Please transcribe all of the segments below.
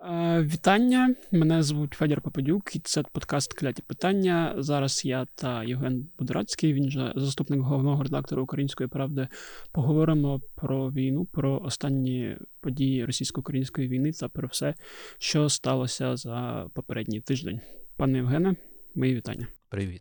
Вітання, мене звуть Федір Попадюк, і це подкаст «Кляті питання». Зараз я та Євген Будорацький, він же заступник головного редактора «Української правди», поговоримо про війну, про останні події російсько-української війни та про все, що сталося за попередній тиждень. Пане Євгене, мої вітання. Привіт.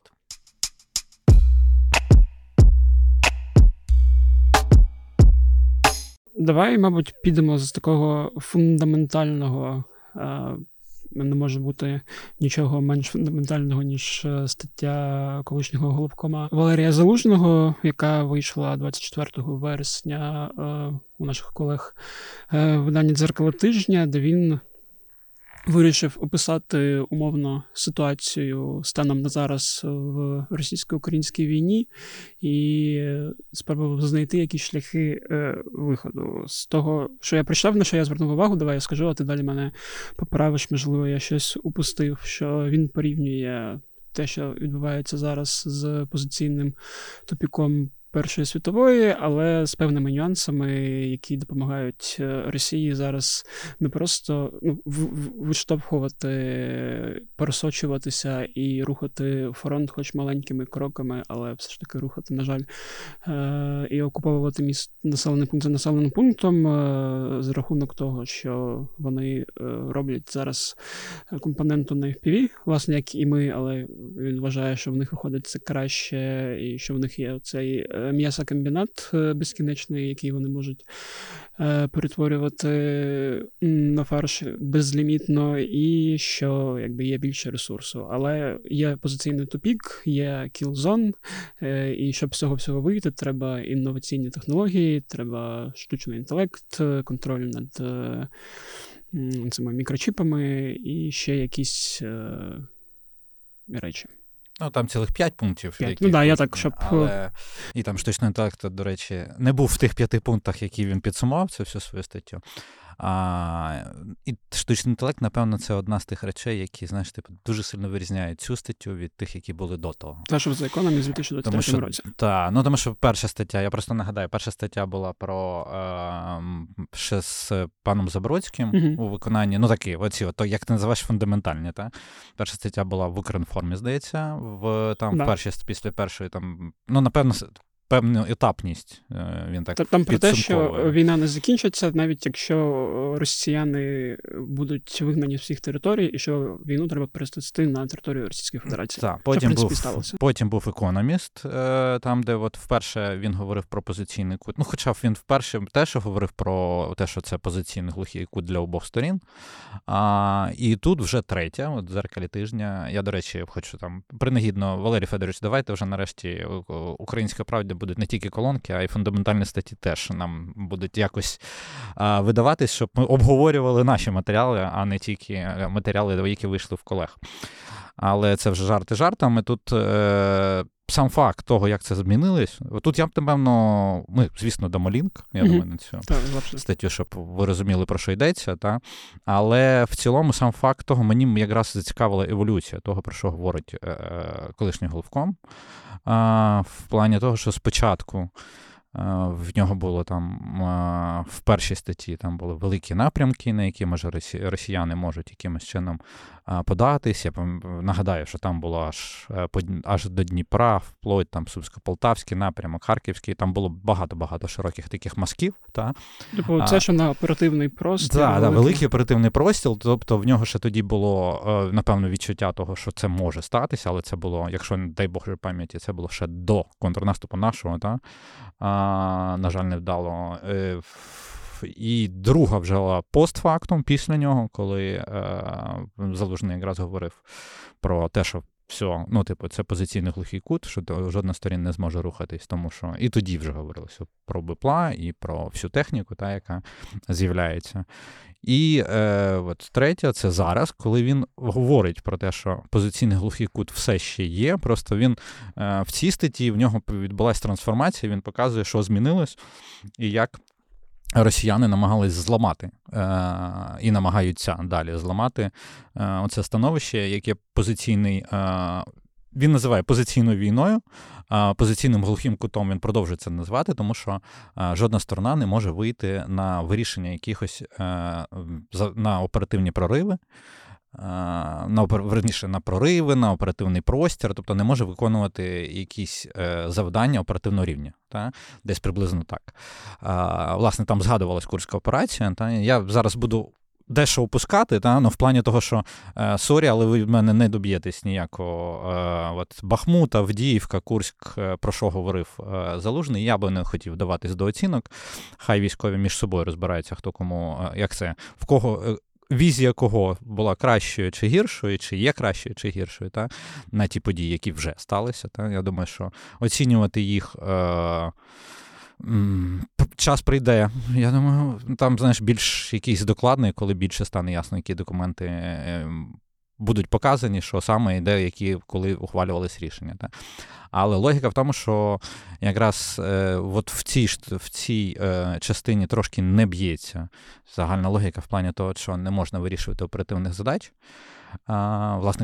Давай, мабуть, підемо з такого фундаментального. Не може бути нічого менш фундаментального, ніж стаття колишнього головкома Валерія Залужного, яка вийшла 24 вересня у наших колег в виданні «Дзеркало тижня», де він вирішив описати умовно ситуацію станом на зараз в російсько-українській війні і спробував знайти якісь шляхи виходу. З того, що я прочитав, на що я звернув увагу, давай я скажу, а ти далі мене поправиш, можливо, я щось упустив, що він порівнює те, що відбувається зараз з позиційним тупіком Першої світової, але з певними нюансами, які допомагають Росії зараз не просто виштовхувати, просочуватися і рухати фронт хоч маленькими кроками, але все ж таки рухати, на жаль, і окуповувати населений пункт за населеним пунктом за рахунок того, що вони роблять зараз компоненту на FPV, власне, як і ми, але він вважає, що в них виходить це краще і що в них є цей м'ясокомбінат безкінечний, який вони можуть перетворювати на фарш безлімітно, і що якби є більше ресурсу. Але є позиційний тупік, є кілзон, і щоб з цього всього вийти, треба інноваційні технології, треба штучний інтелект, контроль над цими мікрочіпами і ще якісь речі. Ну, там цілих 5 пунктів. Я так, щоб... Але... І там штучний інтелект, до речі, не був в тих 5 пунктах, які він підсумував цю всю свою статтю. І штучний інтелект, напевно, це одна з тих речей, які, знаєш, дуже сильно вирізняють цю статтю від тих, які були до того. Та, що в The Economist 2023 році. Так, тому що перша стаття, я просто нагадаю, перша стаття була про ще з паном Забродським у виконанні, то як ти називаєш, фундаментальні, так? Перша стаття була в Укрінформі, здається, після першої, напевно, певну етапність він так там про те, що війна не закінчиться, навіть якщо росіяни будуть вигнані з всіх територій, і що війну треба перенести на територію Російської Федерації. Так, потім був «Економіст», там, де вперше він говорив про позиційний кут. Хоча він вперше теж говорив про те, що це позиційний глухий кут для обох сторін. І тут вже третя, в «Дзеркалі тижня». Я, до речі, хочу принагідно, Валерій Федорович, давайте вже нарешті «Українська правда» будуть не тільки колонки, а й фундаментальні статті теж нам будуть якось видаватись, щоб ми обговорювали наші матеріали, а не тільки матеріали, які вийшли в колег. Але це вже жарти жартами. Тут сам факт того, як це змінилось, тут я б, напевно, ми, звісно, дамо лінк, я думаю, на цю статтю, щоб ви розуміли, про що йдеться. Та? Але в цілому сам факт того, мені якраз зацікавила еволюція того, про що говорить колишній головком. В плані того, що спочатку в нього було в першій статті там були великі напрямки, на які, може, росіяни можуть якимось чином податись. Я нагадаю, що там було аж до Дніпра, вплоть там Сумсько-Полтавський напрямок, Харківський, там було багато-багато широких таких мазків. Це, що на оперативний простір. Так, великий оперативний простір, тобто в нього ще тоді було, напевно, відчуття того, що це може статися, але це було, якщо, дай Боже пам'яті, це було ще до контрнаступу нашого, на жаль, не вдало. І друга вже постфактум після нього, коли Залужний якраз говорив про те, що все, це позиційний глухий кут, що жодна сторін не зможе рухатись, тому що і тоді вже говорилося про БПЛА і про всю техніку, яка з'являється. І третє, це зараз, коли він говорить про те, що позиційний глухий кут все ще є, просто він в цій статті, в нього відбулася трансформація, він показує, що змінилось і як росіяни намагались зламати і намагаються далі зламати оце становище, яке позиційний він називає позиційною війною, позиційним глухим кутом він продовжує це називати, тому що жодна сторона не може вийти на вирішення якихось, на оперативні прориви, на прориви, на оперативний простір, тобто не може виконувати якісь завдання оперативного рівня. Та? Десь приблизно так. Власне, там згадувалась Курська операція. Та? Я зараз буду дещо опускати, та? Ну, в плані того, що сорі, але ви від мене не доб'єтесь ніякого. От Бахмут, Авдіївка, Курськ, про що говорив Залужний, я би не хотів вдаватись до оцінок. Хай військові між собою розбираються, хто кому, як це, в кого... Візія кого була кращою чи гіршою, чи є кращою чи гіршою, та, на ті події, які вже сталися. Та. Я думаю, що оцінювати їх час прийде. Я думаю, там, знаєш, більш якийсь докладний, коли більше стане ясно, які документи будуть показані, що саме йде, які, коли ухвалювались рішення. Та. Але логіка в тому, що якраз от в цій частині трошки не б'ється загальна логіка в плані того, що не можна вирішувати оперативних задач. Власне,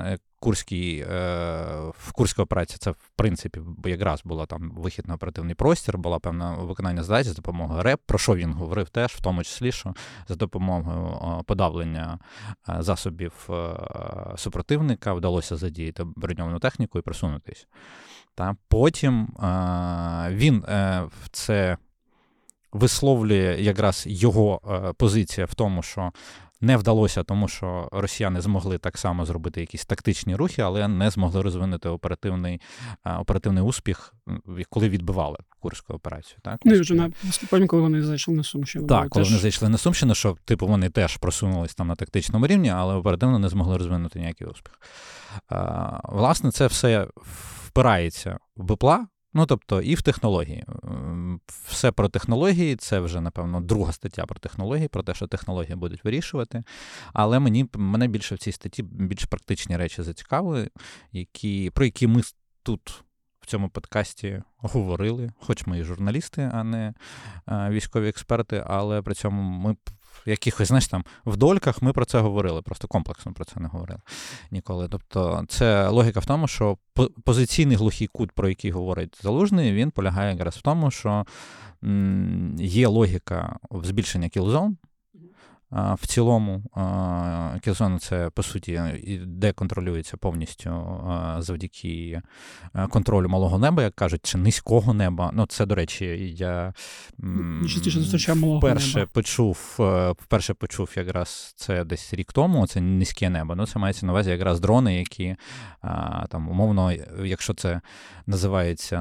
Курська операція, це, в принципі, якраз була там вихід на оперативний простір, була певна виконання задач за допомогою РЕП, про що він говорив теж, в тому числі, що за допомогою подавлення засобів супротивника вдалося задіяти броньовану техніку і просунутися. Та потім він це висловлює якраз його позиція в тому, що не вдалося, тому що росіяни змогли так само зробити якісь тактичні рухи, але не змогли розвинути оперативний успіх, коли відбивали Курську операцію. Так? Ну, і вже на наступальні, коли вони зайшли на Сумщину. Так, коли вони зайшли на Сумщину, що типу вони теж просунулись там на тактичному рівні, але оперативно не змогли розвинути ніякий успіх. Власне, це все впирається в БПЛА, ну, тобто і в технології. Все про технології, це вже, напевно, друга стаття про технології, про те, що технології будуть вирішувати. Але мене більше в цій статті більш практичні речі зацікавили, про які ми тут в цьому подкасті говорили, хоч ми і журналісти, а не військові експерти, але при цьому ми якихось, знаєш, там, в дольках ми про це говорили, просто комплексно про це не говорили ніколи. Тобто це логіка в тому, що позиційний глухий кут, про який говорить Залужний, він полягає якраз в тому, що є логіка в збільшення кілзон. В цілому кілзона це, по суті, де контролюється повністю завдяки контролю малого неба, як кажуть, чи низького неба. Ну, це, до речі, я вперше почув якраз це десь рік тому, це низьке небо. Ну, це мається на увазі якраз дрони, які, там, умовно, якщо це називається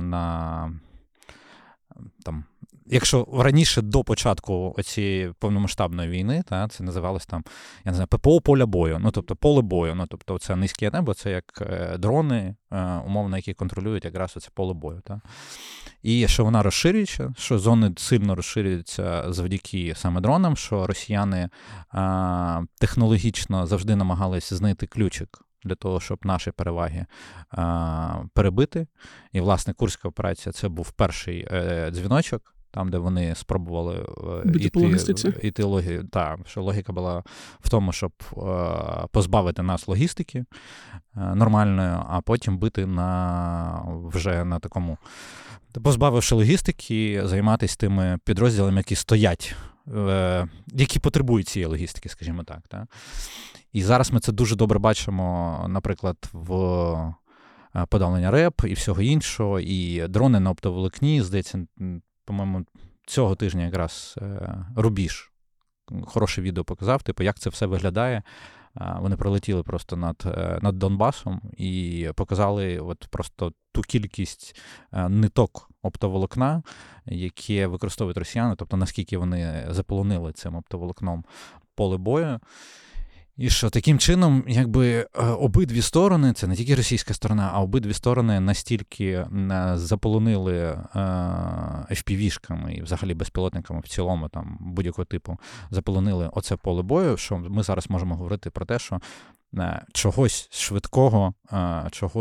якщо раніше до початку цієї повномасштабної війни, це називалось там, я не знаю, ППО поля бою, ну, тобто поле бою, ну, тобто це низьке небо, це як дрони, умовно, які контролюють якраз оце поле бою. Та? І що вона розширюється, що зони сильно розширюються завдяки саме дронам, що росіяни технологічно завжди намагались знайти ключик для того, щоб наші переваги перебити. І, власне, Курська операція – це був перший дзвіночок, там, де вони спробували іти логіку. Так, що логіка була в тому, щоб позбавити нас логістики нормальної, а потім бити вже на такому, позбавивши логістики, займатися тими підрозділами, які стоять, які потребують цієї логістики, скажімо так. Так? І зараз ми це дуже добре бачимо, наприклад, в подавлення РЕП і всього іншого, і дрони на оптоволокні, здається, по-моєму, цього тижня якраз Рубіж хороше відео показав, типу, як це все виглядає. Вони прилетіли просто над Донбасом і показали от просто ту кількість ниток оптоволокна, які використовують росіяни, тобто наскільки вони заполонили цим оптоволокном поле бою. І що таким чином, якби обидві сторони, це не тільки російська сторона, а обидві сторони настільки заполонили FPV-шками і взагалі безпілотниками в цілому, там, будь-якого типу, заполонили оце поле бою, що ми зараз можемо говорити про те, що чогось швидкого, чогось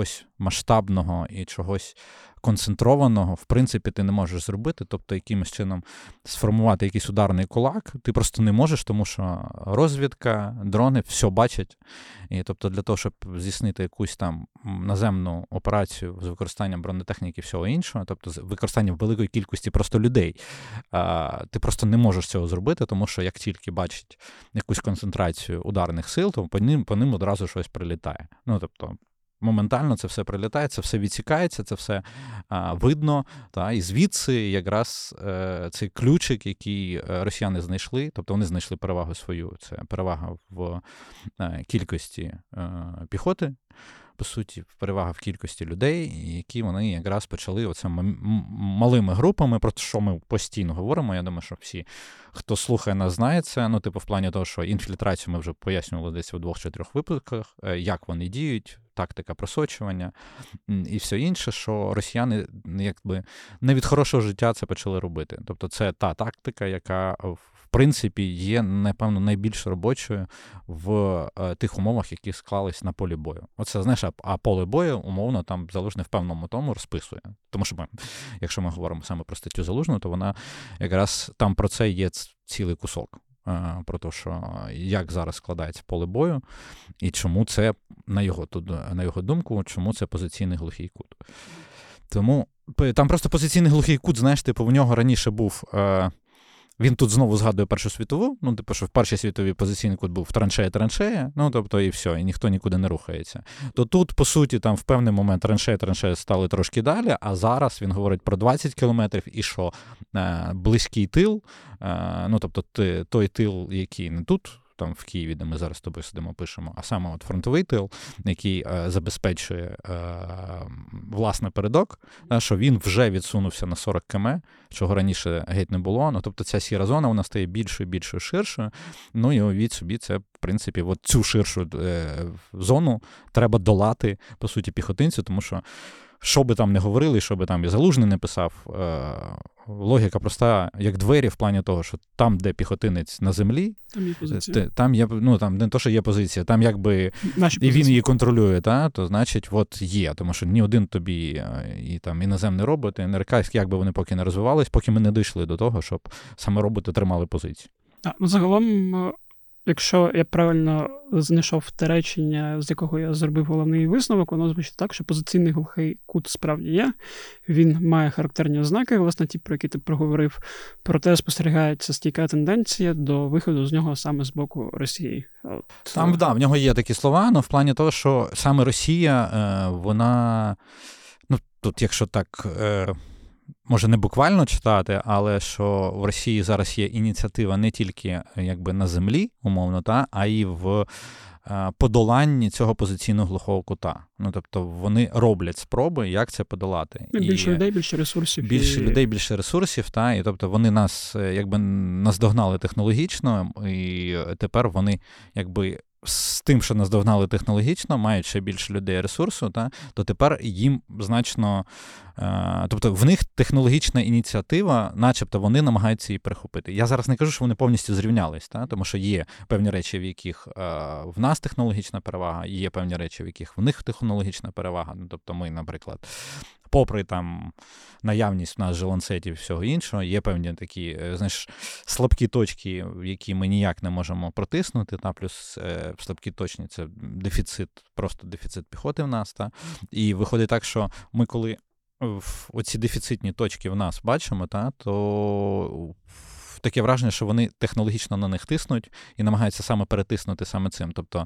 масштабного і чогось концентрованого, в принципі, ти не можеш зробити, тобто якимось чином сформувати якийсь ударний кулак, ти просто не можеш, тому що розвідка, дрони все бачать. І тобто для того, щоб здійснити якусь там наземну операцію з використанням бронетехніки і всього іншого, тобто з використанням великої кількості просто людей, ти просто не можеш цього зробити, тому що як тільки бачить якусь концентрацію ударних сил, то по ним одразу щось прилітає. Ну, тобто, моментально це все прилітає, це все відсікається, це все видно. І звідси якраз цей ключик, який росіяни знайшли, тобто вони знайшли перевагу свою, це перевага в кількості піхоти, по суті, перевага в кількості людей, які вони якраз почали оцими малими групами, про що ми постійно говоримо. Я думаю, що всі, хто слухає нас, знає це. Ну, типу, в плані того, що інфільтрацію ми вже пояснювали десь у 2 чи 3 випадках, як вони діють, тактика просочування і все інше, що росіяни якби не від хорошого життя це почали робити. Тобто це та тактика, яка в принципі є, напевно, найбільш робочою в тих умовах, які склались на полі бою. Оце, знаєш, а поле бою, умовно, там Залужний в певному тому розписує. Тому що, якщо ми говоримо саме про статтю Залужного, то вона якраз там про це є цілий кусок. Про те, що як зараз складається поле бою, і чому це, на його думку, чому це позиційний глухий кут. Тому там просто позиційний глухий кут, знаєш, типу, в нього раніше був... Він тут знову згадує Першу світову, ну, типу, що в Першій світовій позиційний кут був траншея, ну, тобто, і все, і ніхто нікуди не рухається. То тут, по суті, там в певний момент траншеї стали трошки далі, а зараз він говорить про 20 кілометрів, і що близький тил, ну, тобто той тил, який не тут, там в Києві, де ми зараз з тобою сидимо, пишемо, а саме от фронтовий тил, який забезпечує власне передок, що він вже відсунувся на 40 км, чого раніше геть не було. Ну, тобто ця сіра зона, вона стає більшою, більшою, ширшою. Ну і уявіть собі, це, в принципі, от цю ширшу зону треба долати, по суті, піхотинцю, тому що би там не говорили, що би там і Залужний не писав, логіка проста, як двері, в плані того, що там, де піхотинець на землі, там є позиція. Там є, ну, там не то, що є позиція, там якби і він її контролює, то значить, от є, тому що ні один тобі і там іноземний робот, і американські, якби вони поки не розвивались, поки ми не дійшли до того, щоб саме роботи тримали позицію. Ну, загалом, якщо я правильно знайшов те речення, з якого я зробив головний висновок, воно звучить так, що позиційний глухий кут справді є. Він має характерні ознаки, власне, ті, про які ти проговорив. Проте спостерігається стійка тенденція до виходу з нього саме з боку Росії. Там, в нього є такі слова, але в плані того, що саме Росія, вона, ну, тут, якщо так... може не буквально читати, але що в Росії зараз є ініціатива не тільки якби на землі, умовно, а й в подоланні цього позиційного глухого кута. Ну, тобто вони роблять спроби, як це подолати. Більше людей, більше ресурсів. Більше людей, більше ресурсів, і тобто вони нас якби наздогнали технологічно, і тепер вони якби з тим, що наздогнали технологічно, мають ще більше людей ресурсу, то тепер їм значно... Тобто в них технологічна ініціатива, начебто вони намагаються її перехопити. Я зараз не кажу, що вони повністю зрівнялись, тому що є певні речі, в яких в нас технологічна перевага, є певні речі, в яких в них технологічна перевага. Ну, тобто ми, наприклад, попри там наявність в нас же ланцетів і всього іншого, є певні такі, знаєш, слабкі точки, в які ми ніяк не можемо протиснути, плюс слабкі точні – це дефіцит, просто дефіцит піхоти в нас. І виходить так, що ми коли оці дефіцитні точки в нас бачимо, то таке враження, що вони технологічно на них тиснуть і намагаються саме перетиснути саме цим. Тобто,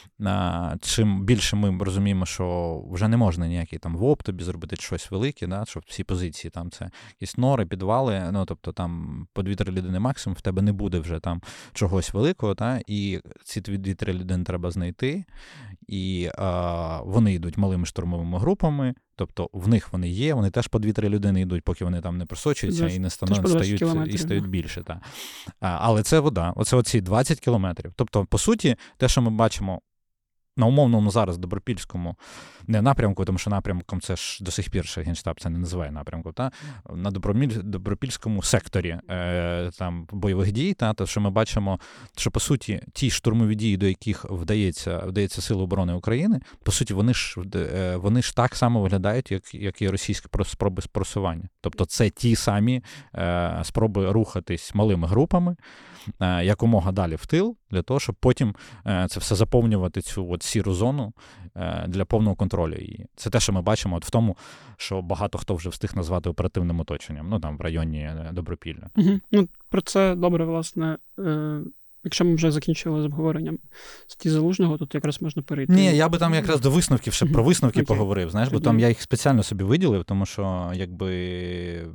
чим більше ми розуміємо, що вже не можна ніякий там ВОП тобі зробити щось велике, що всі позиції там це якісь нори, підвали, ну, тобто там по 2-3 людини максимум, в тебе не буде вже там чогось великого, і ці 2-3 людини треба знайти, і вони йдуть малими штурмовими групами, тобто в них вони є, вони теж по 2-3 людини йдуть, поки вони там не просочуються і не стають більше. Але це вода, оце оці 20 кілометрів. Тобто, по суті, те, що ми бачимо на умовному зараз Добропільському, не напрямку, тому що напрямком це ж до сих пір ще Генштаб це не називає напрямком, на Добропільському секторі там бойових дій, то що ми бачимо, що по суті ті штурмові дії, до яких вдається Сили оборони України, по суті, вони ж так само виглядають, як і російські спроби просування. Тобто це ті самі спроби рухатись малими групами, якомога далі в тил, для того, щоб потім це все заповнювати цю от сіру зону для повного контролю її. Це те, що ми бачимо от в тому, що багато хто вже встиг назвати оперативним оточенням, там в районі Добропілля. Ну, про це добре, власне. Якщо ми вже закінчили з обговоренням статті Залужного, тут якраз можна перейти. Ні, я би там якраз до висновків, ще про висновки поговорив, знаєш, бо там я їх спеціально собі виділив, тому що якби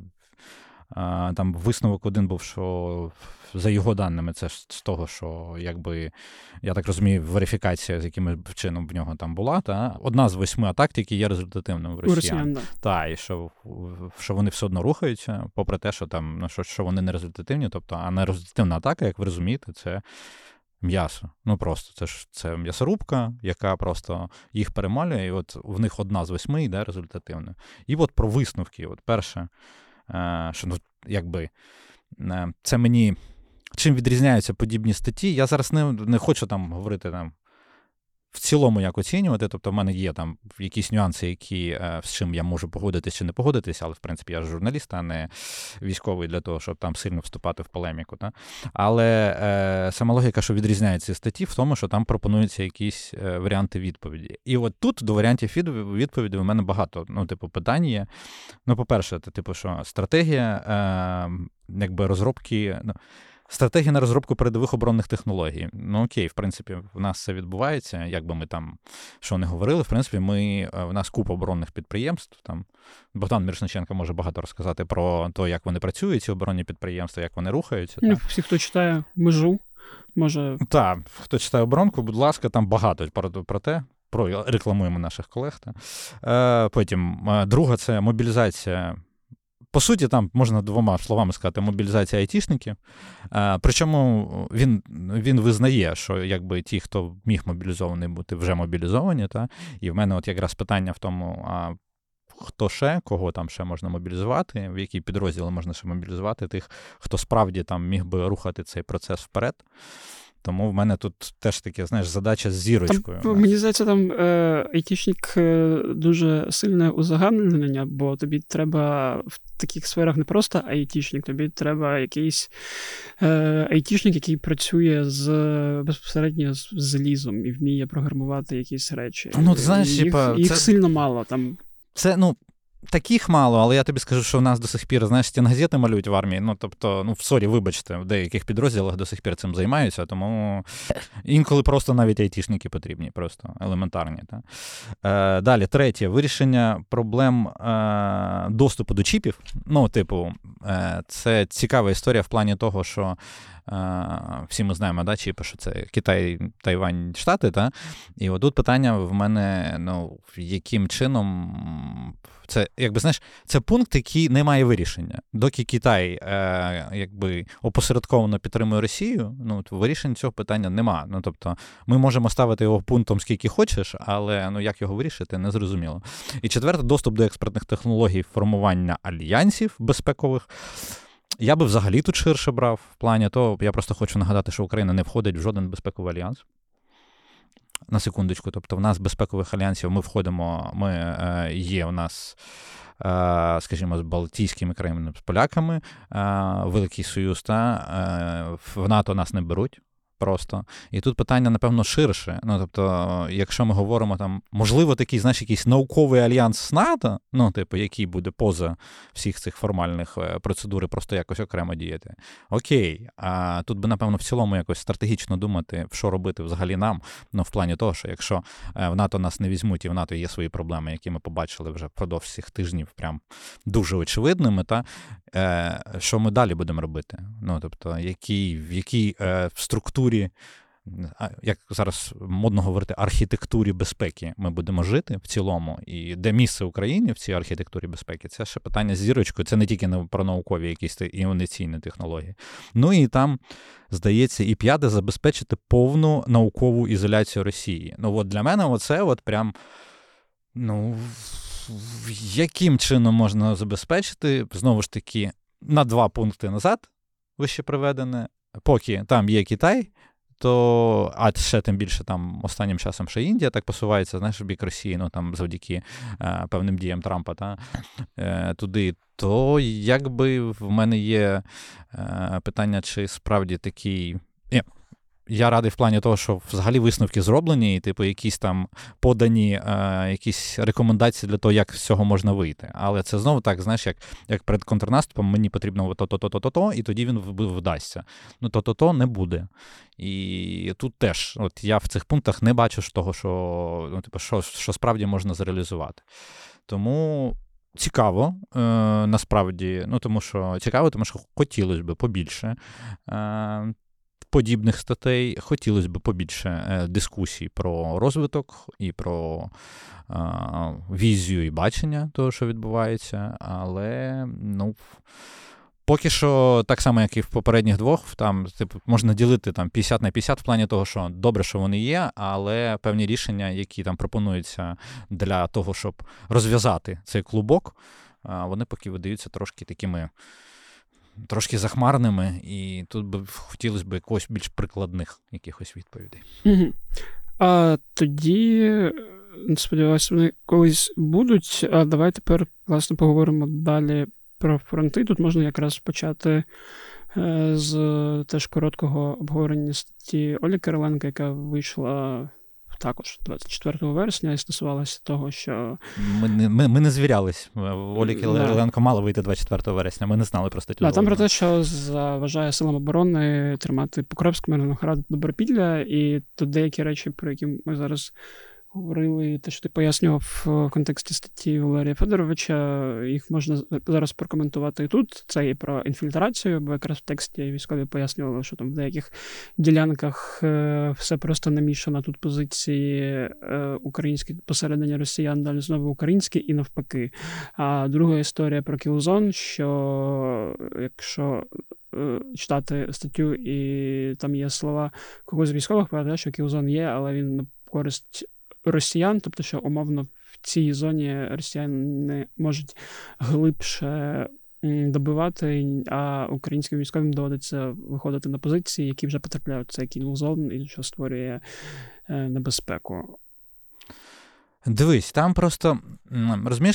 там висновок один був, що за його даними, це ж з того, що, якби, я так розумію, верифікація, з яким чином в нього там була, одна з 8 атак, які є результативною в росіян. І що вони все одно рухаються, попри те, що там, що вони не результативні, тобто, а не результативна атака, як ви розумієте, це м'ясо. Просто це м'ясорубка, яка просто їх перемалює, і от в них одна з 8 йде результативною. І от про висновки. От перше, що, якби, це мені... Чим відрізняються подібні статті? Я зараз не хочу там говорити там в цілому як оцінювати, тобто в мене є там якісь нюанси, з чим я можу погодитись чи не погодитись, але в принципі я ж журналіст, а не військовий для того, щоб там сильно вступати в полеміку. Але сама логіка, що відрізняється ці статті, в тому, що там пропонуються якісь варіанти відповіді. І от тут до варіантів відповіді в мене багато, питань є. По-перше, що стратегія, якби розробки... Стратегія на розробку передових оборонних технологій. Окей, в принципі, в нас це відбувається, як би ми там що не говорили, в принципі, в нас купа оборонних підприємств. Там Богдан Мірошниченко може багато розказати про те, як вони працюють, ці оборонні підприємства, як вони рухаються. Всі, хто читає «Межу», може... Так, хто читає оборонку, будь ласка, там багато про те. Рекламуємо наших колег. Потім, друга – це мобілізація. По суті, там можна 2 словами сказати мобілізація айтішників. Причому він визнає, що якби ті, хто міг мобілізований бути, вже мобілізовані. І в мене от якраз питання в тому, хто ще, кого там ще можна мобілізувати, в які підрозділи можна ще мобілізувати, тих, хто справді там міг би рухати цей процес вперед. Тому в мене тут теж таке, задача з зірочкою. Мені здається, там айтішник дуже сильне узагальнення, бо тобі треба в таких сферах не просто айтішник, тобі треба якийсь айтішник, який працює безпосередньо з залізом і вміє програмувати якісь речі. Їх сильно мало там. Це, таких мало, але я тобі скажу, що в нас до сих пір, стінгазети малюють в армії, вибачте, в деяких підрозділах до сих пір цим займаються, тому інколи просто навіть айтішники потрібні, просто елементарні. Далі, третє, вирішення проблем доступу до чіпів. Це цікава історія в плані того, що всі ми знаємо, чіпи, що це Китай, Тайвань, Штати, І отут питання в мене, яким чином це, це пункт, який не має вирішення. Доки Китай, опосередковано підтримує Росію, вирішення цього питання нема. Тобто, ми можемо ставити його пунктом скільки хочеш, але, як його вирішити, не зрозуміло. І четверте, доступ до експертних технологій формування альянсів безпекових. Я би взагалі тут ширше брав в плані того, я просто хочу нагадати, що Україна не входить в жоден безпековий альянс. На секундочку, тобто в нас безпекових альянсів ми входимо, є у нас, скажімо, з Балтійськими країнами, з поляками, Великий Союз, в НАТО нас не беруть. Просто. І тут питання, напевно, ширше. Тобто, якщо ми говоримо там, можливо, такий, якийсь науковий альянс з НАТО, який буде поза всіх цих формальних процедур і просто якось окремо діяти. Окей. А тут би, напевно, в цілому якось стратегічно думати, що робити взагалі нам, в плані того, що якщо в НАТО нас не візьмуть, і в НАТО є свої проблеми, які ми побачили вже впродовж цих тижнів, прям дуже очевидними, що ми далі будемо робити? Тобто, в якій в структурі як зараз модно говорити, архітектурі безпеки ми будемо жити в цілому, і де місце Україні в цій архітектурі безпеки, це ще питання з зірочкою, це не тільки про наукові якісь інноваційні технології. Ну і там, здається, і п'яте, забезпечити повну наукову ізоляцію Росії. Ну от для мене оце от прям, ну, яким чином можна забезпечити, знову ж таки, на 2 пункти назад, вище приведене, поки там є Китай, то, а ще тим більше там останнім часом ще Індія так посувається, знаєш, в бік Росії, ну там завдяки певним діям Трампа туди, то якби в мене є питання, чи справді такий... Я радий в плані того, що взагалі висновки зроблені, і типу якісь там подані якісь рекомендації для того, як з цього можна вийти. Але це знову так, знаєш, як перед контрнаступом мені потрібно то-то, і тоді він вдасться. Ну, то не буде. І тут теж, от я в цих пунктах не бачу того, що, ну, типу, що справді можна зреалізувати. Тому цікаво, насправді, ну, тому що хотілося б побільше подібних статей, хотілося б побільше дискусій про розвиток і про візію і бачення того, що відбувається, але, ну, поки що, так само, як і в попередніх двох, там, типу, можна ділити там 50 на 50 в плані того, що добре, що вони є, але певні рішення, які там пропонуються для того, щоб розв'язати цей клубок, вони поки видаються трошки такими, трошки захмарними, і тут би хотілося б якогось більш прикладних якихось відповідей. Угу. А тоді, сподіваюся, вони колись будуть. А давай тепер, власне, поговоримо далі про фронти. Тут можна якраз почати з теж короткого обговорення статті Олі Кириленко, яка вийшла також 24 вересня і стосувалася того, що... Ми не звірялись. Олі Кириленко мала вийти 24 вересня, ми не знали про статтю. Там про те, що заважає силам оборони тримати Покровськ, Мирноград, Добропілля, і тут деякі речі, про які ми зараз говорили, те, що ти пояснював в контексті статті Валерія Федоровича, їх можна зараз прокоментувати і тут. Це і про інфільтрацію, бо якраз в тексті військові пояснювали, що там в деяких ділянках все просто намішано. Тут позиції українські посередині росіян, далі знову українські і навпаки. А друга історія про Кілзон, що якщо читати статтю і там є слова когось з військових про те, що Кілзон є, але він на користь росіян, тобто, що умовно в цій зоні росіяни можуть глибше добивати, а українським військовим доводиться виходити на позиції, які вже потрапляють в цей кіл-зон, і що створює небезпеку. Дивись, там просто, розумієш,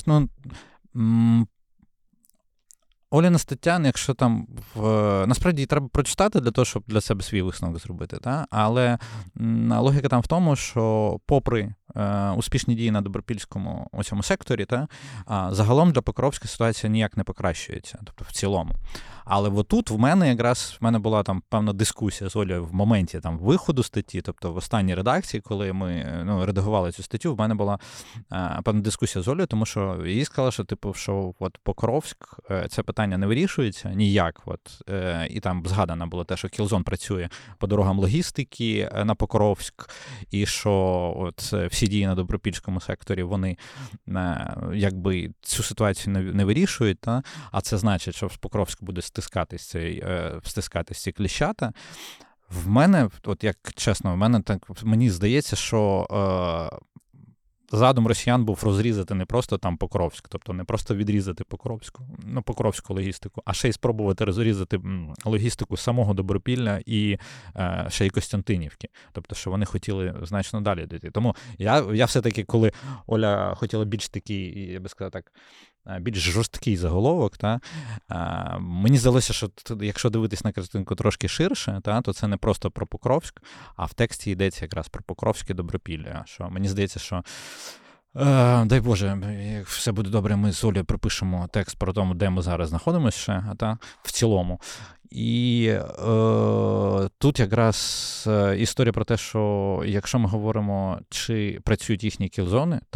Оліна стаття, якщо там насправді її треба прочитати для того, щоб для себе свій висновок зробити, та? Але логіка там в тому, що попри успішні дії на Добропільському у цьому секторі, та, загалом для Покровська ситуація ніяк не покращується, тобто в цілому. Але отут в мене була там певна дискусія з Олею в моменті там виходу статті, тобто в останній редакції, коли ми редагували цю статтю, в мене була певна дискусія з Олею, тому що їй сказали, що типу, що от Покровськ, це питання не вирішується ніяк. І там згадано було те, що Кілзон працює по дорогам логістики на Покровськ, і що от всі дії на Добропільському секторі, вони якби цю ситуацію не вирішують, та? А це значить, що в Покровську буде стискатись ці кліщата. В мене, от як чесно, мені здається, що задум росіян був розрізати не просто там Покровськ, тобто не просто відрізати Покровську логістику, а ще й спробувати розрізати логістику самого Добропілля і ще й Костянтинівки. Тобто, що вони хотіли значно далі дійти. Тому я все-таки, коли Оля хотіла більш такий, я би сказав так, більш жорсткий заголовок, мені здалося, що якщо дивитись на картинку трошки ширше, то це не просто про Покровськ, а в тексті йдеться якраз про Покровське Добропілля. Що мені здається, що дай Боже, як все буде добре, ми з Олею припишемо текст про тому, де ми зараз знаходимося ще, в цілому. І тут якраз історія про те, що якщо ми говоримо, чи працюють їхні кілзони, так.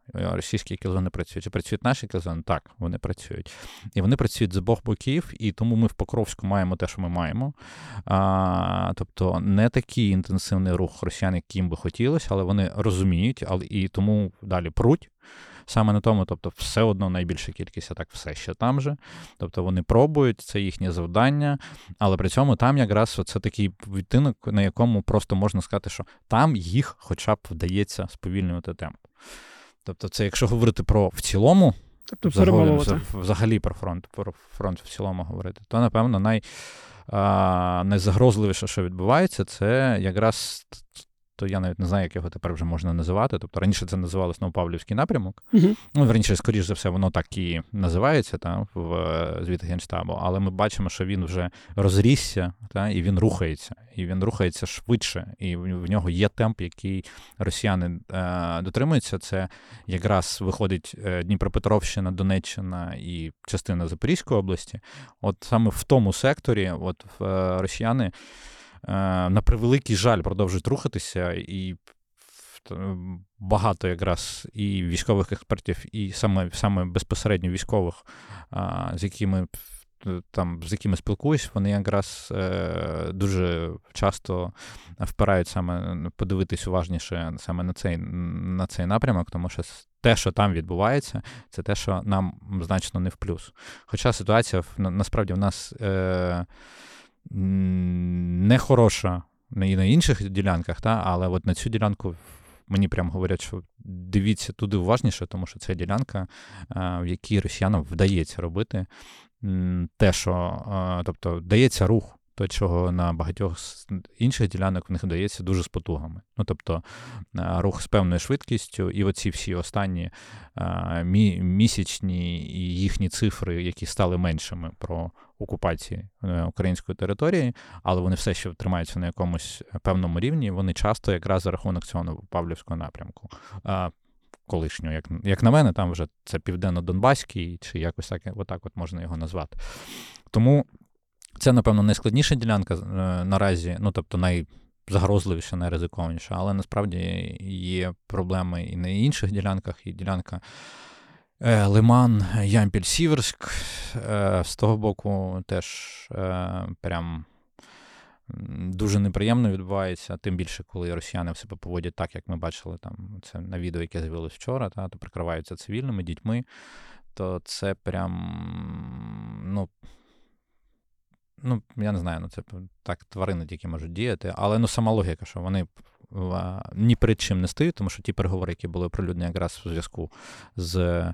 російські кілзони працюють. Чи працюють наші кілзони? Так, вони працюють. І вони працюють з обох боків, і тому ми в Покровську маємо те, що ми маємо. Тобто не такий інтенсивний рух росіян, яким би хотілося, але вони розуміють, і тому далі пруть. Саме на тому, тобто все одно найбільша кількість атак все ще там же. Тобто вони пробують, це їхнє завдання, але при цьому там якраз це такий відтинок, на якому просто можна сказати, що там їх хоча б вдається сповільнювати темп. Тобто це якщо говорити про в цілому, взагалі про фронт в цілому говорити, то, напевно, найзагрозливіше, що відбувається, це якраз то я навіть не знаю, як його тепер вже можна називати. Тобто раніше це називалось Новопавлівський напрямок. Раніше, скоріш за все, воно так і називається в звіті Генштабу, але ми бачимо, що він вже розрісся, і він рухається. І він рухається швидше, і в нього є темп, який росіяни дотримуються. Це якраз виходить Дніпропетровщина, Донеччина і частина Запорізької області. От саме в тому секторі росіяни на превеликий жаль продовжують рухатися, і багато якраз і військових експертів, і саме безпосередньо військових, з якими спілкуюсь, вони якраз дуже часто впирають саме подивитись уважніше саме на цей напрямок, тому що те, що там відбувається, це те, що нам значно не в плюс. Хоча ситуація насправді в нас не хороша і на інших ділянках, але от на цю ділянку мені прямо говорять, що дивіться туди уважніше, тому що це ділянка, в якій росіянам вдається робити те, що, тобто, вдається рух, то, чого на багатьох інших ділянок в них вдається дуже з потугами. Тобто, рух з певною швидкістю, і оці всі останні місячні і їхні цифри, які стали меншими про окупації української території, але вони все ще тримаються на якомусь певному рівні, вони часто якраз за рахунок цього Павлівського напрямку. Колишнього, як на мене, там вже це Південно-Донбаський, чи якось так, отак от можна його назвати. Тому це, напевно, найскладніша ділянка наразі, тобто найзагрозливіша, найризикованіша, але насправді є проблеми і на інших ділянках, і ділянка Лиман, Ямпіль, Сіверськ, з того боку теж прям дуже неприємно відбувається, тим більше, коли росіяни в себе поводять так, як ми бачили там це на відео, яке з'явилось вчора, то прикриваються цивільними дітьми, то це прям, я не знаю, це так тварини тільки можуть діяти, але сама логіка, що вони ні перед чим не стоїть, тому що ті переговори, які були оприлюднені якраз у зв'язку з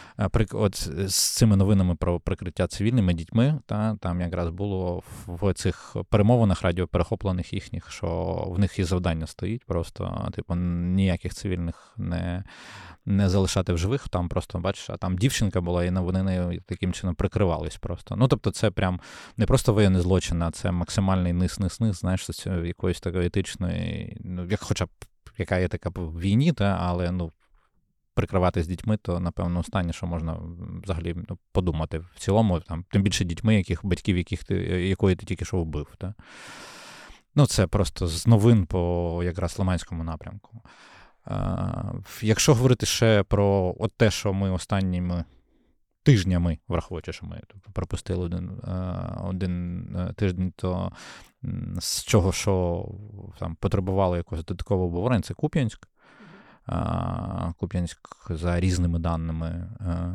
цими новинами про прикриття цивільними дітьми, там якраз було в цих перемовинах радіоперехоплених їхніх, що в них і завдання стоїть просто, ніяких цивільних не залишати в живих, там просто, бачиш, а там дівчинка була, і вони нею таким чином прикривались просто. Тобто це прям не просто воєнний злочин, а це максимальний низ, знаєш, якоїсь такої етичної, хоча б яка є така в війні, але, прикриватись дітьми, то, напевно, останнє, що можна взагалі подумати в цілому, тим більше дітьми, батьків, якої ти тільки що вбив. Це просто з новин по якраз Лиманському напрямку. Якщо говорити ще про те, що ми останніми тижнями, враховуючи, що ми пропустили один тиждень, то з чого, що там потребувало якогось додаткового обговорення, це Куп'янськ. Куп'янськ, за різними даними,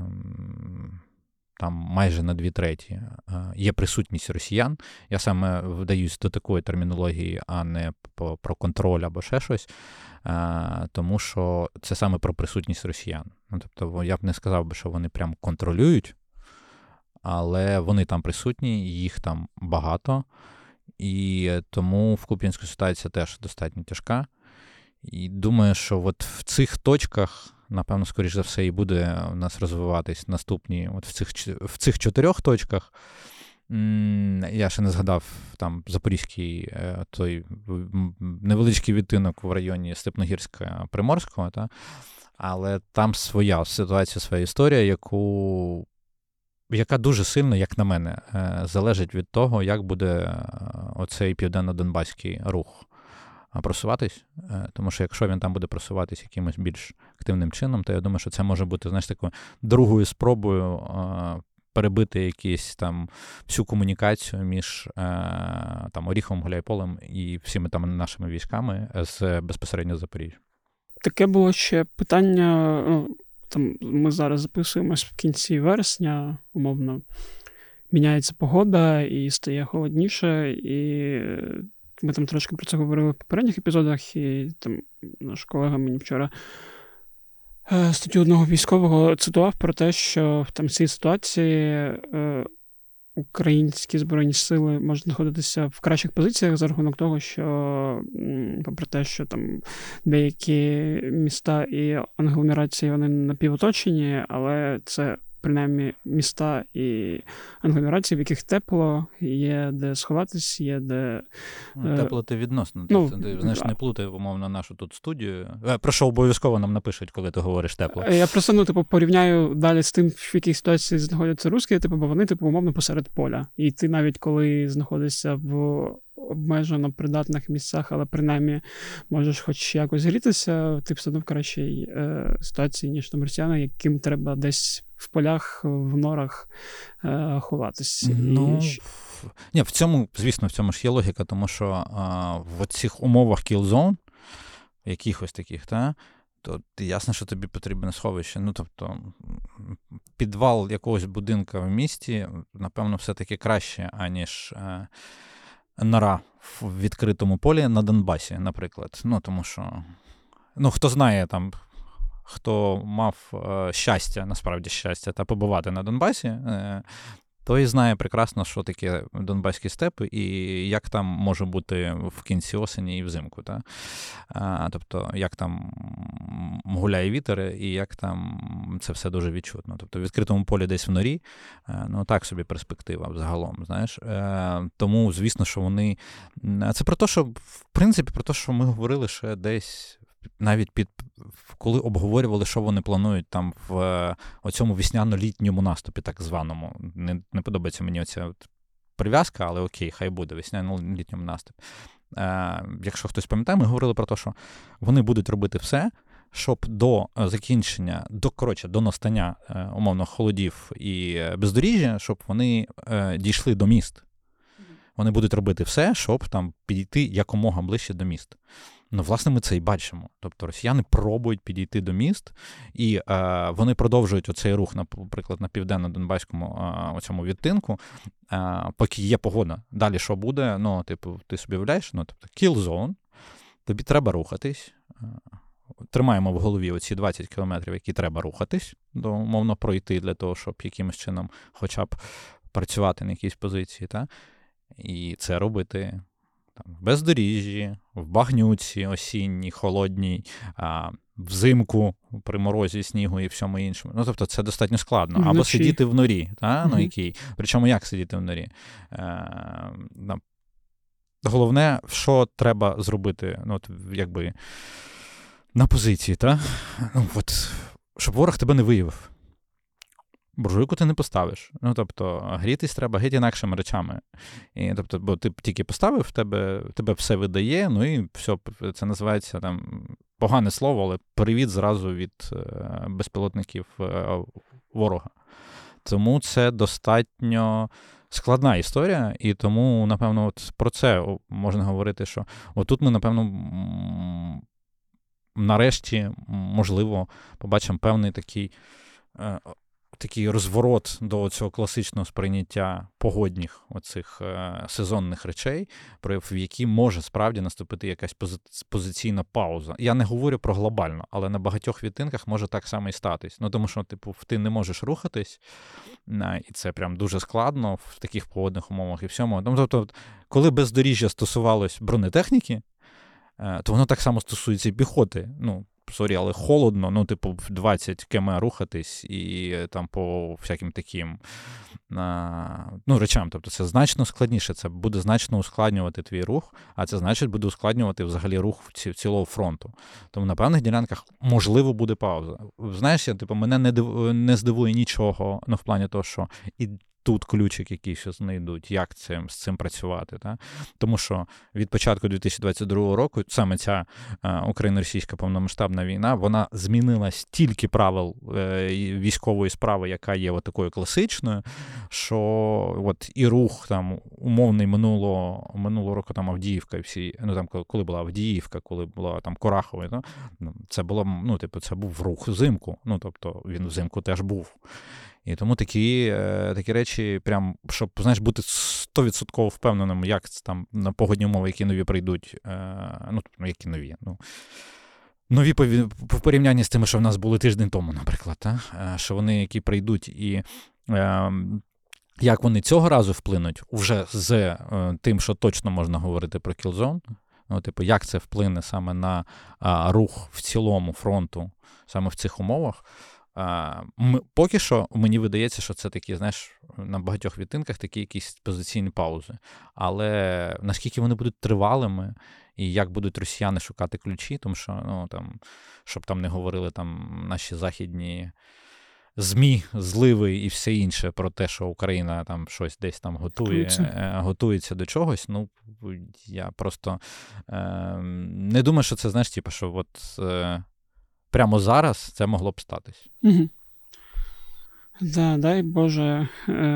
там майже на 2/3 є присутність росіян. Я саме вдаюсь до такої термінології, а не про контроль або ще щось, тому що це саме про присутність росіян. Тобто я б не сказав, що вони прям контролюють, але вони там присутні, їх там багато, і тому в Куп'янську ситуація теж достатньо тяжка. І думаю, що от в цих точках, напевно, скоріш за все, і буде у нас розвиватись наступні, в цих 4 точках. Я ще не згадав там Запорізький, той невеличкий відтинок в районі Степногірська-Приморського, але там своя ситуація, своя історія, яка дуже сильно, як на мене, залежить від того, як буде оцей південно-донбаський рух. просуватись, тому що якщо він там буде просуватись якимось більш активним чином, то я думаю, що це може бути, знаєш, такою другою спробою перебити якісь там всю комунікацію між там Оріховим, Гуляйполем і всіми там нашими військами з безпосередньо Запоріжжя. Таке було ще питання, там ми зараз записуємось в кінці вересня, умовно, міняється погода і стає холодніше, і ми там трошки про це говорили в попередніх епізодах, і там наш колега мені вчора статтю одного військового цитував про те, що в там цій ситуації українські Збройні Сили можуть знаходитися в кращих позиціях за рахунок того, що, попри те, що там деякі міста і агломерації, вони напівоточені, але це принаймні міста і агломерації, в яких тепло, є де сховатись, є де... Тепло ти відносно. Ти, знаєш, не плутай, умовно, нашу тут студію. Про що обов'язково нам напишуть, коли ти говориш тепло. Я просто, порівняю далі з тим, в якій ситуації знаходяться русські, бо вони, умовно, посеред поля. І ти навіть коли знаходишся в обмежено придатних місцях, але принаймні можеш хоч якось грітися, ти все одно в кращій ситуації, ніж там росіяни, яким треба десь в полях, в норах ховатись. Ні, в цьому, звісно, в цьому ж є логіка, тому що в цих умовах kill-zone, якихось таких, то ясно, що тобі потрібне сховище. Тобто, підвал якогось будинка в місті, напевно, все-таки краще, аніж нора в відкритому полі на Донбасі, наприклад. Тому що, хто знає там, хто мав насправді щастя, та побувати на Донбасі, той знає прекрасно, що таке Донбаські степи і як там може бути в кінці осені і взимку. Тобто, як там гуляє вітер і як там це все дуже відчутно. Тобто, в відкритому полі десь в норі, так собі перспектива взагалом, знаєш. Тому, звісно, що вони... Це про те, що, в принципі, про те, що ми говорили ще десь навіть коли обговорювали, що вони планують там в оцьому весняно-літньому наступі, так званому. Не подобається мені оця прив'язка, але окей, хай буде, весняно-літньому наступі. Якщо хтось пам'ятає, ми говорили про те, що вони будуть робити все, щоб до закінчення, до настання, умовно, холодів і бездоріжжя, щоб вони дійшли до міст. Вони будуть робити все, щоб там підійти якомога ближче до міст. Власне, ми це і бачимо. Тобто росіяни пробують підійти до міст, і вони продовжують оцей рух, наприклад, на південно-донбаському оцьому відтинку, поки є погода. Далі що буде? Ти собі уявляєш, kill zone, тобі треба рухатись. Тримаємо в голові оці 20 кілометрів, які треба рухатись, умовно пройти для того, щоб якимось чином хоча б працювати на якійсь позиції. І це робити в бездоріжжі, в багнюці осінній, холодній, взимку, при морозі, снігу і всьому іншому. Тобто це достатньо складно. Вночі. Або сидіти в норі. Причому як сидіти в норі? Головне, що треба зробити, на позиції, щоб ворог тебе не виявив. Буржуйку ти не поставиш. Тобто, грітись треба геть інакшими речами. Бо ти тільки поставив, тебе все видає, і все, це називається там погане слово, але привіт зразу від безпілотників ворога. Тому це достатньо складна історія, і тому, напевно, про це можна говорити, що отут ми, напевно, нарешті, можливо, побачимо певний такий розворот до цього класичного сприйняття погодних оцих сезонних речей, в які може справді наступити якась позиційна пауза. Я не говорю про глобально, але на багатьох відтинках може так само і статись. Тому що, ти не можеш рухатись, і це прям дуже складно в таких погодних умовах і всьому. Тобто, коли бездоріжжя стосувалось бронетехніки, то воно так само стосується і піхоти. Але холодно, в 20 км рухатись і там по всяким таким речам. Тобто це значно складніше, це буде значно ускладнювати твій рух, а це значить буде ускладнювати взагалі рух цілого фронту. Тому на певних ділянках можливо буде пауза. Знаєш, мене не здивує нічого, в плані того, що і тут ключик якийсь знайдуть, як з цим працювати. Та? Тому що від початку 2022 року саме ця україно-російська повномасштабна війна, вона змінила стільки правил військової справи, яка є такою класичною, що от і рух там умовний минулого року там Авдіївка і всі, ну там коли була Авдіївка, коли була там Корахова, це було, ну, типу, це був рух взимку, ну, тобто він взимку теж був. І тому такі речі, прям, щоб, знаєш, бути 100% впевненим, як це там на погодні умови, які нові прийдуть, ну, які нові, нові в порівнянні з тими, що в нас були тиждень тому, наприклад, що вони, які прийдуть, і як вони цього разу вплинуть, вже з тим, що точно можна говорити про Killzone, ну, типу, як це вплине саме на рух в цілому фронту, саме в цих умовах. Поки що мені видається, що це такі, знаєш, на багатьох відтинках такі якісь позиційні паузи. Але наскільки вони будуть тривалими і як будуть росіяни шукати ключі, тому що, ну, там, щоб там не говорили там наші західні ЗМІ, зливи і все інше про те, що Україна там щось десь там готується до чогось, ну, я просто не думаю, що це, знаєш, типу, що от прямо зараз це могло б статись. Угу. Да, дай Боже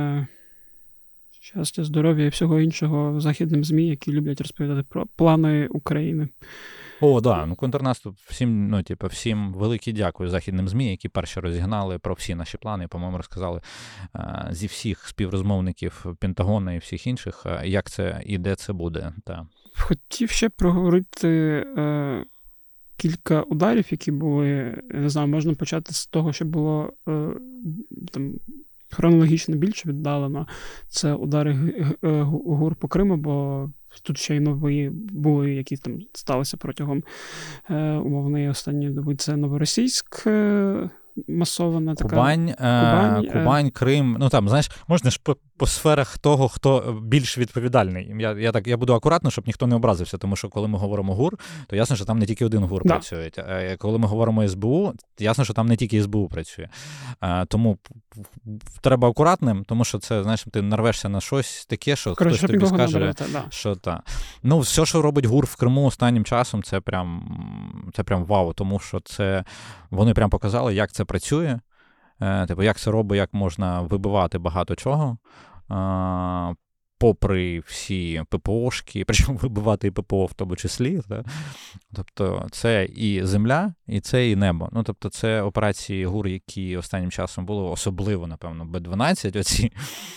щастя, здоров'я і всього іншого західним ЗМІ, які люблять розповідати про плани України. О, да, ну контрнаступ всім, ну, типу, всім велике дякую західним ЗМІ, які перші розігнали про всі наші плани, по-моєму, розказали зі всіх співрозмовників Пентагона і всіх інших, як це і де це буде. Та. Хотів ще проговорити кілька ударів, які були, я не знаю, можна почати з того, що було там хронологічно більше віддалено. Це удари ГУР по Криму, бо тут ще й нові були, які там сталися протягом умовної останньої доби. Це Новоросійськ, масована така. Кубань, Крим. Ну там, знаєш, можна ж по сферах того, хто більш відповідальний. Я буду акуратно, щоб ніхто не образився, тому що коли ми говоримо ГУР, то ясно, що там не тільки один ГУР працює. А коли ми говоримо СБУ, ясно, що там не тільки СБУ працює. Тому треба акуратним, тому що це, знаєш, ти нарвешся на щось таке, що хтось тобі скаже, що та. Ну, все, що робить ГУР в Криму останнім часом, це прям вау, тому що це вони прям показали, як це працює, типу, як це робить, як можна вибивати багато чого, попри всі ППОшки, причому вибивати і ППО в тому числі. Так? Тобто це і земля, і це і небо. Ну, тобто це операції ГУР, які останнім часом було, особливо, напевно, Б-12, оці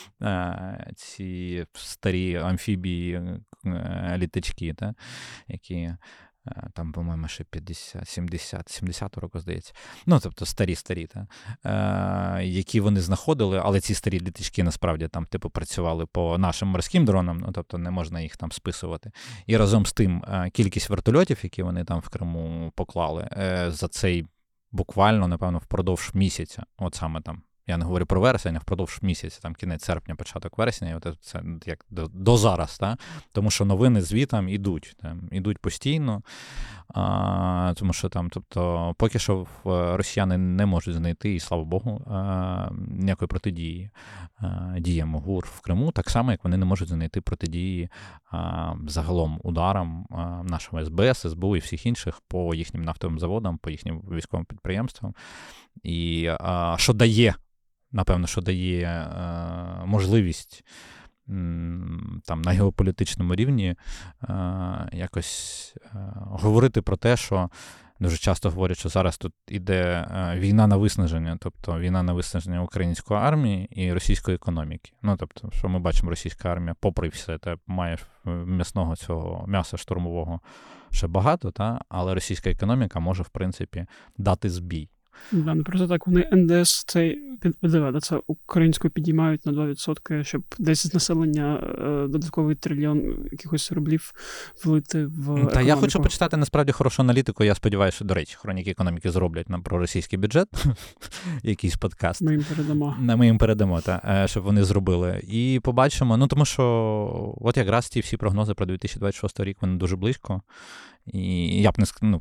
ці старі амфібії, літачки, так? Які там, по-моєму, ще 70 року, здається. Ну, тобто старі, які вони знаходили, але ці старі літачки насправді там, типу, працювали по нашим морським дронам, ну, тобто не можна їх там списувати. І разом з тим кількість вертольотів, які вони там в Криму поклали, за цей буквально, напевно, впродовж місяця, от саме там, я не говорю про вересень, а впродовж місяця, там кінець серпня, початок вересня, і от це як до зараз, та? Тому що новини звітам ідуть постійно, тому що там, тобто, поки що росіяни не можуть знайти, і слава Богу, ніякої протидії діям ГУР в Криму, так само, як вони не можуть знайти протидії загалом ударам нашого СБС, СБУ і всіх інших по їхнім нафтовим заводам, по їхнім військовим підприємствам. І що дає, напевно, можливість там на геополітичному рівні якось говорити про те, що дуже часто говорять, що зараз тут іде війна на виснаження, тобто війна на виснаження української армії і російської економіки. Ну, тобто, що ми бачимо, російська армія, попри все, має м'ясного цього м'яса штурмового ще багато, але російська економіка може, в принципі, дати збій. Да, не просто так, вони НДС цей ПДВ, це українську підіймають на 2%, щоб десь з населення додатковий трильйон якихось рублів влити в економіку. Та я хочу почитати, насправді, хорошу аналітику. Я сподіваюся, що, до речі, хроніки економіки зроблять нам про російський бюджет, якийсь подкаст. Ми їм передамо. Ми їм передамо, щоб вони зробили. І побачимо, ну тому що от якраз ті всі прогнози про 2026 рік, вони дуже близько. І я б не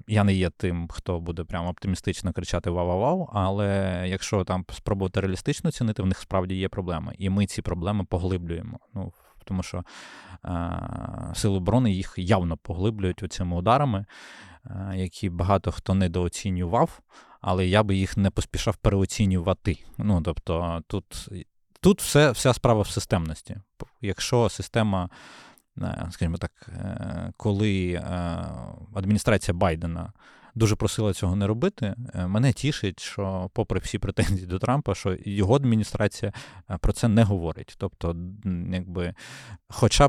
я не є тим, хто буде прямо оптимістично кричати вау-вау-вау, але якщо там спробувати реалістично цінити, в них справді є проблеми. І ми ці проблеми поглиблюємо. Ну, тому що Сили оборони їх явно поглиблюють оцими ударами, які багато хто недооцінював, але я би їх не поспішав переоцінювати. Ну, тобто тут вся справа в системності. Якщо система, скажімо так, коли адміністрація Байдена дуже просила цього не робити, мене тішить, що попри всі претензії до Трампа, що його адміністрація про це не говорить. Тобто, якби, хоча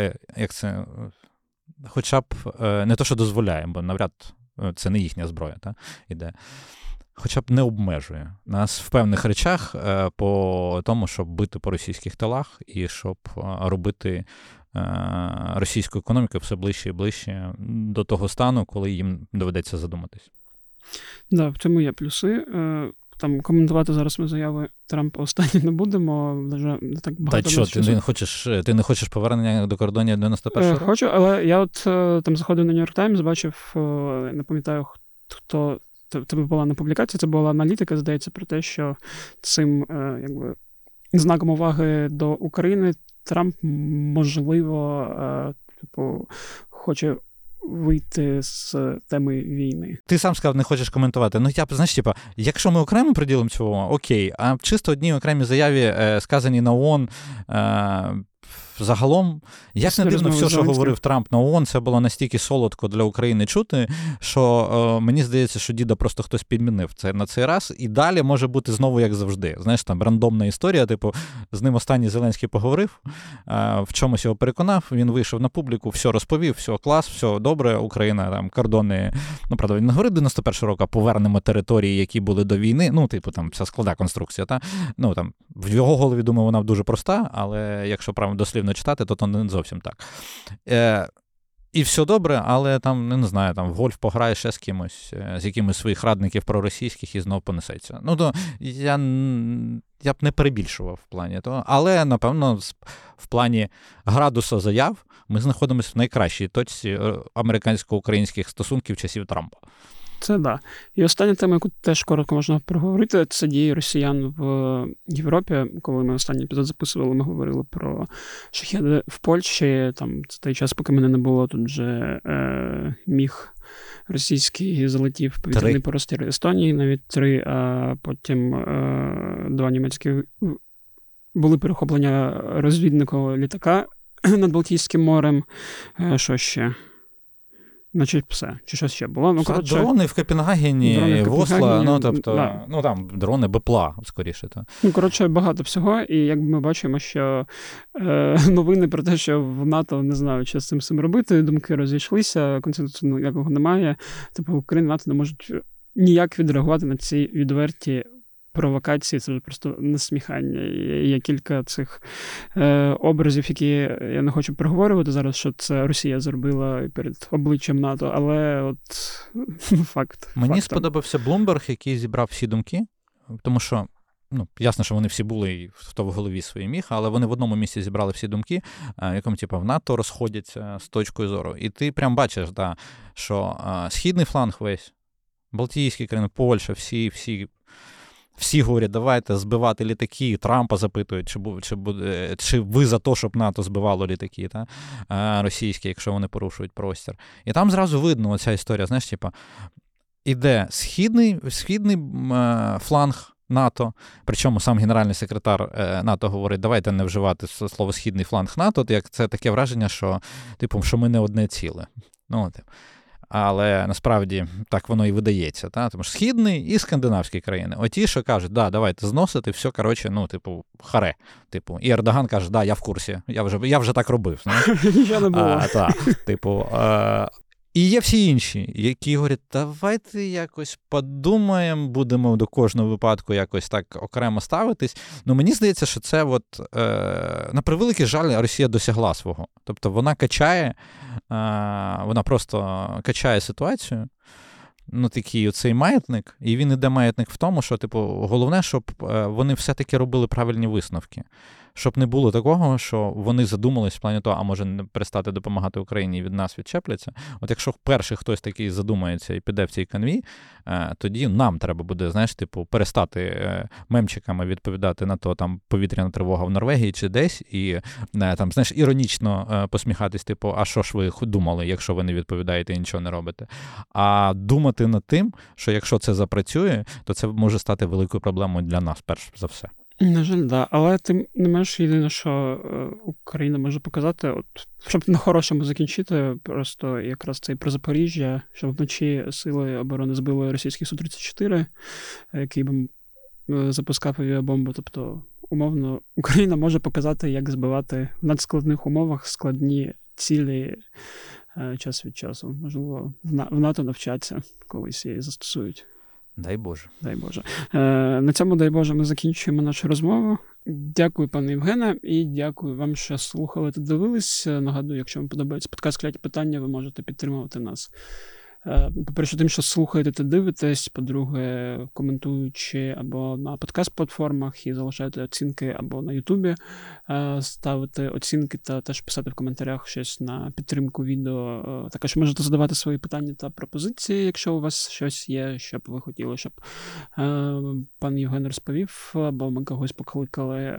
б не то, що дозволяє, бо навряд це не їхня зброя, іде. Хоча б не обмежує нас в певних речах по тому, щоб бити по російських тилах і щоб робити російську економіку все ближче і ближче до того стану, коли їм доведеться задуматись. Да, в цьому є плюси. Там коментувати зараз ми заяви Трампа останні не будемо, вже не так багато. Та що, ти не хочеш повернення до кордонів 91-го року? Хочу, але я от там заходив на New York Times, бачив, не пам'ятаю, хто, це була не публікація, це була аналітика, здається, про те, що цим, якби, знаком уваги до України Трамп, можливо, хоче вийти з теми війни. Ти сам сказав, не хочеш коментувати. Ну, знаєш, якщо ми окремо приділимо цього, окей, а чисто одній окремій заяві, сказані на ООН, загалом, як не дивно, все, що говорив Трамп на ООН, це було настільки солодко для України чути, що мені здається, що діда просто хтось підмінив це на цей раз, і далі може бути знову як завжди. Знаєш, там рандомна історія, з ним останній Зеленський поговорив, в чомусь його переконав, він вийшов на публіку, все розповів, все клас, все добре, Україна, там, кордони, ну, правда, він не говорив 91 року, а повернемо території, які були до війни, ну, там, вся складна конструкція, ну, там, в його голові, думаю, вона дуже проста, але якщо правильно дослівно читати, то не зовсім так. І все добре, але там, не знаю, там в гольф пограє ще з кимось, з якимось своїх радників проросійських і знов понесеться. Ну, то я б не перебільшував в плані того, але, напевно, в плані градуса заяв ми знаходимося в найкращій точці американсько-українських стосунків часів Трампа. Це да. І остання тема, яку теж коротко можна проговорити, це дії росіян в Європі. Коли ми останній епізод записували, ми говорили про шахеди в Польщі. Там це той час, поки мене не було, тут вже міг російський залетів в повітряний простір Естонії, навіть 3, а потім 2 німецькі були перехоплення розвідникового літака над Балтійським морем. Що ще? Значить, все. Чи щось ще було? Ну, коротше, дрони в Копенгагені, в Осло, ну, тобто, да. Ну, там, дрони БПЛА, скоріше. То. Ну, коротше, багато всього, і як ми бачимо, що новини про те, що в НАТО не знають, що з цим робити, думки розійшлися, консенсусу ніякого немає. Типу, Україна і НАТО не можуть ніяк відреагувати на ці відверті провокації, це просто насміхання. Є кілька цих образів, які я не хочу проговорювати зараз, що це Росія зробила перед обличчям НАТО, але от факт. Мені сподобався Блумберг, який зібрав всі думки, тому що, ну, ясно, що вони всі були, і хто в голові своїй міг, але вони в одному місці зібрали всі думки, в якому, в НАТО розходяться з точкою зору. І ти прям бачиш, що східний фланг весь, Балтійські країни, Польща, всі говорять, давайте збивати літаки, Трампа запитують, чи ви за те, щоб НАТО збивало літаки, російські, якщо вони порушують простір. І там зразу видно оця історія, знаєш, іде східний фланг НАТО, причому сам генеральний секретар НАТО говорить, давайте не вживати слово «східний фланг НАТО», як це таке враження, що, що ми не одне ціле. Ну, але насправді так воно і видається. Тому що східний і скандинавські країни. Оті, що кажуть, давайте зносити, все, харе. І Ердоган каже, я в курсі, я вже так робив. Я не було. І є всі інші, які говорять, давайте якось подумаємо, будемо до кожного випадку якось так окремо ставитись. Ну, мені здається, що це на превеликий жаль, Росія досягла свого. Тобто вона просто качає ситуацію. такий оцей маятник, і він іде маятник в тому, що, типу, головне, щоб вони все-таки робили правильні висновки. Щоб не було такого, що вони задумались в плані того, а може не перестати допомагати Україні і від нас відчепляться. От якщо перший хтось такий задумається і піде в цій канві, тоді нам треба буде, знаєш, типу, перестати мемчиками відповідати на то, там, повітряна тривога в Норвегії чи десь, і там, знаєш, іронічно посміхатись, типу, а що ж ви думали, якщо ви не відповідаєте і нічого не робите. А думати над тим, що якщо це запрацює, то це може стати великою проблемою для нас, перш за все. На жаль, да. Але тим не менш, єдине, що Україна може показати, от, щоб на хорошому закінчити, просто якраз цей про Запоріжжя, що вночі сили оборони збили російський Су-34, який би запускав авіабомбу. Тобто, умовно, Україна може показати, як збивати в надскладних умовах складні цілі час від часу. Можливо, в НАТО навчаться колись і застосують. Дай Боже. Дай Боже. На цьому, дай Боже, ми закінчуємо нашу розмову. Дякую, пане Євгене, і дякую вам, що слухали та дивились. Нагадую, якщо вам подобається подкаст «Кляті питання», ви можете підтримувати нас. По-перше, тим, що слухаєте та дивитесь, по-друге, коментуючи або на подкаст-платформах і залишаєте оцінки, або на Ютубі ставити оцінки та теж писати в коментарях щось на підтримку відео. Також можете задавати свої питання та пропозиції, якщо у вас щось є, що б ви хотіли, щоб пан Євген розповів, або ми когось покликали.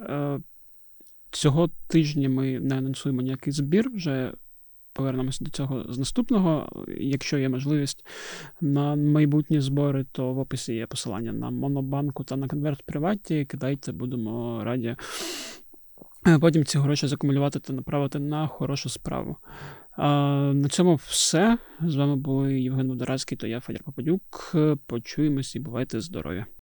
Цього тижня ми не анонсуємо ніякий збір, вже повернемося до цього з наступного. Якщо є можливість на майбутні збори, то в описі є посилання на Монобанку та на конверт Приваті. Кидайте, будемо раді потім ці гроші закумулювати та направити на хорошу справу. На цьому все. З вами були Євген Водорадський та я, Федір Попадюк. Почуємось і бувайте здорові.